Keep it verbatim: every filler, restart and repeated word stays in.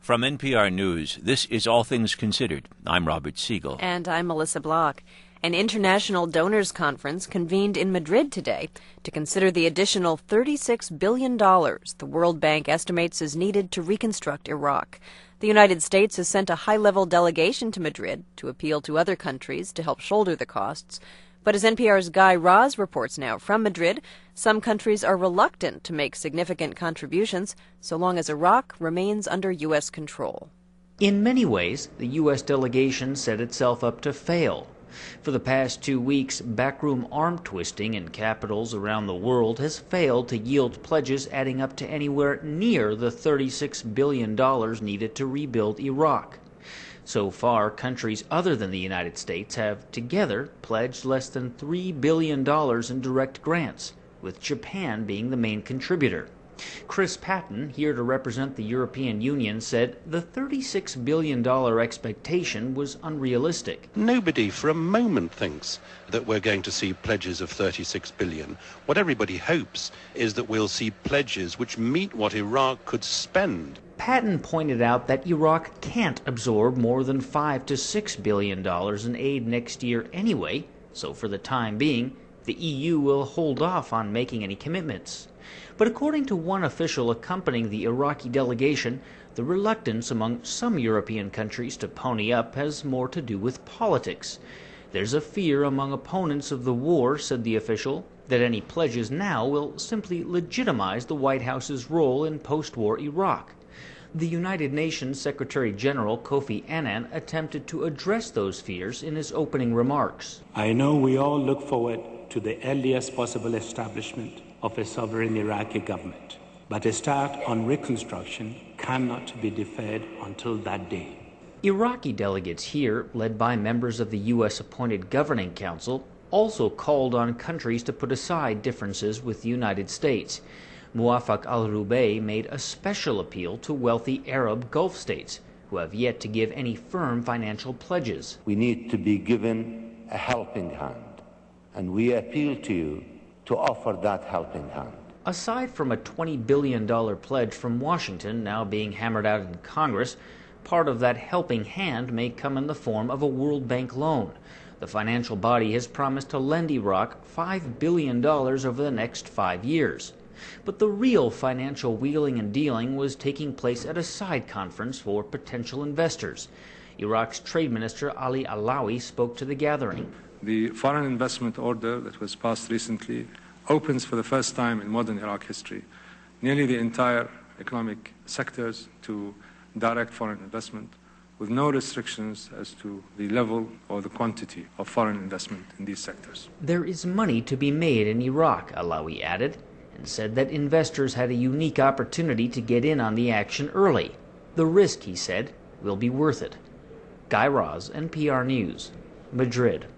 From N P R News, this is All Things Considered. I'm Robert Siegel. And I'm Melissa Block. An international donors conference convened in Madrid today to consider the additional thirty-six billion dollars the World Bank estimates is needed to reconstruct Iraq. The United States has sent a high-level delegation to Madrid to appeal to other countries to help shoulder the costs. But as N P R's Guy Raz reports now from Madrid, some countries are reluctant to make significant contributions so long as Iraq remains under U S control. In many ways, the U S delegation set itself up to fail. For the past two weeks, backroom arm-twisting in capitals around the world has failed to yield pledges adding up to anywhere near the thirty-six billion dollars needed to rebuild Iraq. So far, countries other than the United States have together pledged less than three billion dollars in direct grants, with Japan being the main contributor. Chris Patton, here to represent the European Union, said the thirty-six billion dollars expectation was unrealistic. Nobody for a moment thinks that we're going to see pledges of thirty-six billion dollars. What everybody hopes is that we'll see pledges which meet what Iraq could spend. Patton pointed out that Iraq can't absorb more than five to six billion dollars in aid next year anyway, so for the time being, the E U will hold off on making any commitments. But according to one official accompanying the Iraqi delegation, the reluctance among some European countries to pony up has more to do with politics. There's a fear among opponents of the war, said the official, that any pledges now will simply legitimize the White House's role in post-war Iraq. The United Nations Secretary General Kofi Annan attempted to address those fears in his opening remarks. I know we all look forward to the earliest possible establishment of a sovereign Iraqi government, but a start on reconstruction cannot be deferred until that day. Iraqi delegates here, led by members of the U S-appointed Governing Council, also called on countries to put aside differences with the United States. Muwafaq al-Rubai made a special appeal to wealthy Arab Gulf states, who have yet to give any firm financial pledges. We need to be given a helping hand, and we appeal to you to offer that helping hand. Aside from a twenty billion dollars pledge from Washington now being hammered out in Congress, part of that helping hand may come in the form of a World Bank loan. The financial body has promised to lend Iraq five billion dollars over the next five years. But the real financial wheeling and dealing was taking place at a side conference for potential investors. Iraq's Trade Minister Ali Alawi spoke to the gathering. The foreign investment order that was passed recently opens for the first time in modern Iraq history nearly the entire economic sectors to direct foreign investment, with no restrictions as to the level or the quantity of foreign investment in these sectors. There is money to be made in Iraq, Alawi added, and said that investors had a unique opportunity to get in on the action early. The risk, he said, will be worth it. Guy Raz, N P R News, Madrid.